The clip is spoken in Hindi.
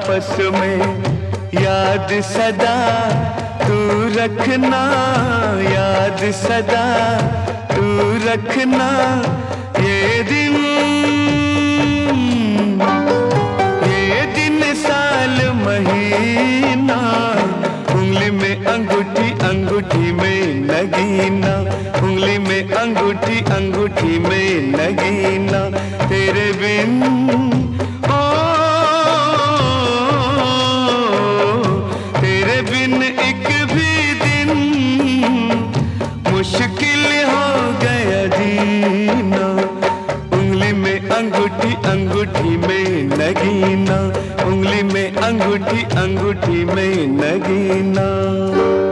आपस में, याद सदा तू रखना, याद सदा तू रखना। ये दिन साल महीना, उंगली में अंगूठी अंगूठी में नगीना, उंगली में अंगूठी अंगूठी में नगीना। तेरे बिन ओ तेरे बिन एक भी दिन मुश्किल हो गया जीना। उंगली में अंगूठी अंगूठी में नगीना, उंगली में अंगूठी अंगूठी में नगीना।